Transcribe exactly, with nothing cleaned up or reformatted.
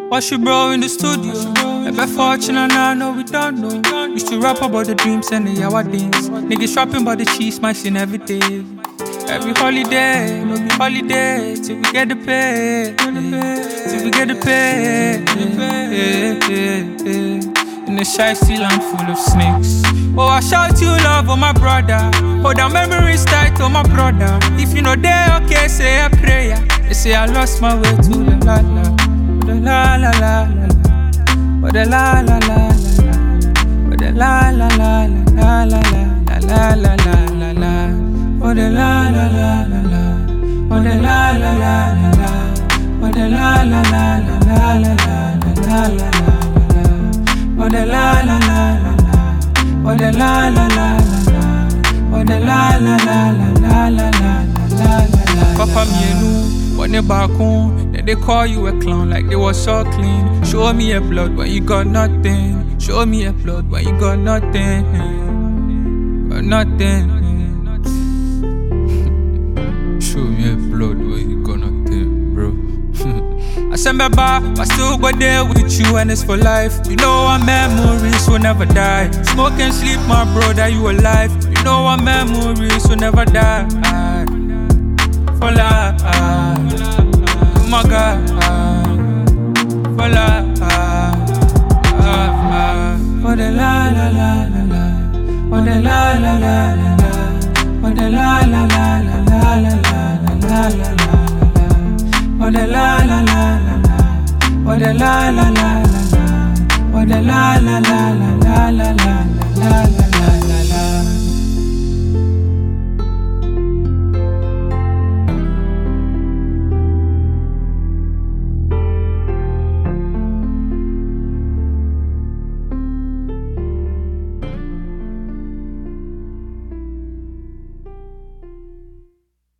Watch you bro in the studio. A bit fortunate now, no we don't know. Used to rap about the dreams and the yawa things. Niggas rapping about the cheese, smashing every day. Every holiday, no be holiday, till we get the pay, till we get the pay. In the shy sea land full of snakes. Oh, I shout you love, oh my brother. Oh, the memories tight, oh my brother. If you know there, okay, say a prayer. They say I lost my way to the la la, the la la la la la, oh the la la la la la, oh the la la la la la la la la la la la. Oh the la la la la la, oh the la la la la la, oh the la la la la la la la la la la, oh the la la la la la, oh the la la la la la, oh the la la la la la la la la. Papa mienu, when you back home, then they call you a clown like they was so clean. Show me a blood when you got nothing. Show me a blood when you got nothing, got nothing. Show me a blood where you got nothing, bro. I send me back, I still go there with you and it's for life. You know our memories will never die. Smoke and sleep, my brother, you alive. You know our memories will never die. For life, oh my God. For life, for the la la la la la, for the la la la la la, for the la la la la la la la la la la. Oh the la la la la la, oh the la la la la la, oh the la la la la la